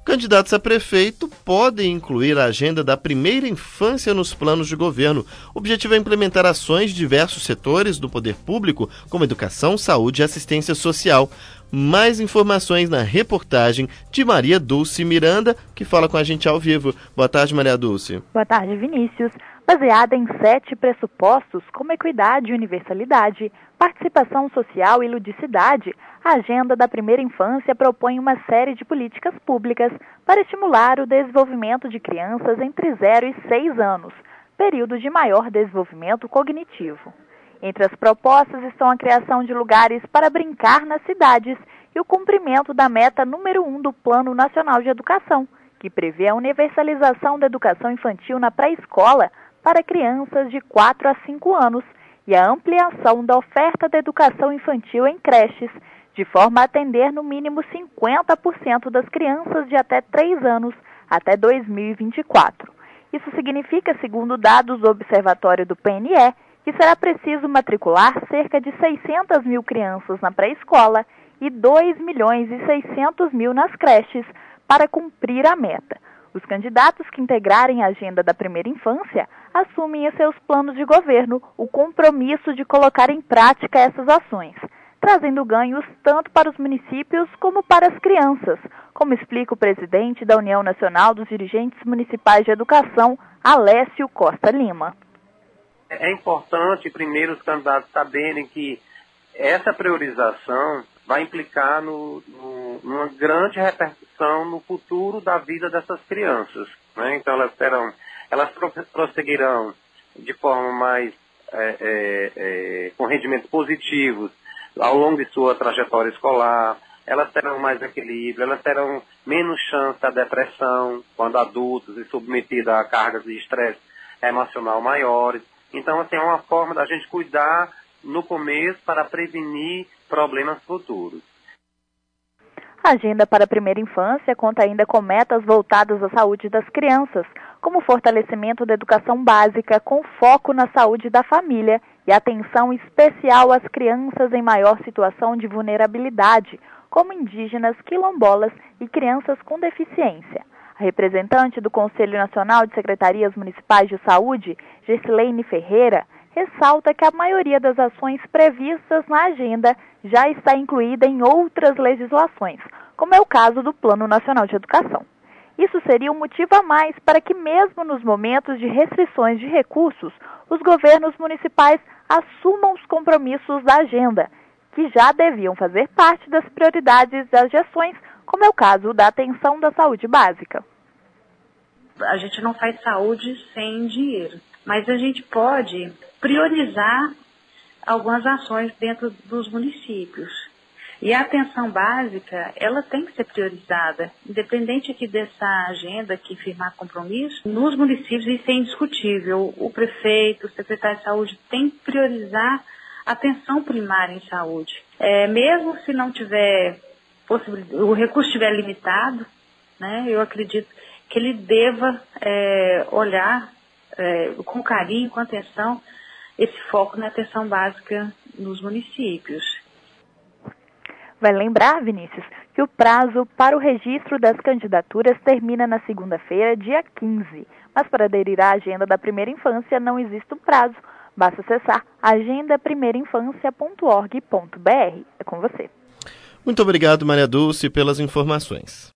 Candidatos a prefeito podem incluir a agenda da primeira infância nos planos de governo. O objetivo é implementar ações de diversos setores do poder público, como educação, saúde e assistência social. Mais informações na reportagem de Maria Dulce Miranda, que fala com a gente ao vivo. Boa tarde, Maria Dulce. Boa tarde, Vinícius. Baseada em 7 pressupostos como equidade e universalidade, participação social e ludicidade, a Agenda da Primeira Infância propõe uma série de políticas públicas para estimular o desenvolvimento de crianças entre 0 e 6 anos, período de maior desenvolvimento cognitivo. Entre as propostas estão a criação de lugares para brincar nas cidades e o cumprimento da meta número 1 do Plano Nacional de Educação, que prevê a universalização da educação infantil na pré-escola para crianças de 4 a 5 anos e a ampliação da oferta da educação infantil em creches, de forma a atender no mínimo 50% das crianças de até 3 anos até 2024. Isso significa, segundo dados do Observatório do PNE, que será preciso matricular cerca de 600 mil crianças na pré-escola e 2.600.000 nas creches para cumprir a meta. Os candidatos que integrarem a Agenda da Primeira Infância assumem em seus planos de governo o compromisso de colocar em prática essas ações, trazendo ganhos tanto para os municípios como para as crianças, como explica o presidente da União Nacional dos Dirigentes Municipais de Educação, Alessio Costa Lima. É importante, primeiro, os candidatos saberem que essa priorização vai implicar numa grande repercussão no futuro da vida dessas crianças, né? Então elas prosseguirão de forma mais com rendimentos positivos ao longo de sua trajetória escolar, elas terão mais equilíbrio, elas terão menos chance da depressão quando adultos e submetidas a cargas de estresse emocional maiores. Então, assim, é uma forma da gente cuidar no começo para prevenir problemas futuros. A Agenda para a Primeira Infância conta ainda com metas voltadas à saúde das crianças, como o fortalecimento da educação básica com foco na saúde da família e atenção especial às crianças em maior situação de vulnerabilidade, como indígenas, quilombolas e crianças com deficiência. A representante do Conselho Nacional de Secretarias Municipais de Saúde, Gessilene Ferreira, ressalta que a maioria das ações previstas na agenda já está incluída em outras legislações, como é o caso do Plano Nacional de Educação. Isso seria um motivo a mais para que, mesmo nos momentos de restrições de recursos, os governos municipais assumam os compromissos da agenda, que já deviam fazer parte das prioridades das gestões, como é o caso da atenção da saúde básica. A gente não faz saúde sem dinheiro, mas a gente pode priorizar algumas ações dentro dos municípios. E a atenção básica, ela tem que ser priorizada, independente aqui dessa agenda que firmar compromisso. Nos municípios isso é indiscutível. O prefeito, o secretário de saúde tem que priorizar a atenção primária em saúde. Mesmo se não tiver o recurso estiver limitado, né, eu acredito que ele deva olhar com carinho, com atenção, esse foco na atenção básica nos municípios. Vai lembrar, Vinícius, que o prazo para o registro das candidaturas termina na segunda-feira, dia 15. Mas para aderir à Agenda da Primeira Infância não existe um prazo. Basta acessar agendaprimeirainfância.org.br. É com você. Muito obrigado, Maria Dulce, pelas informações.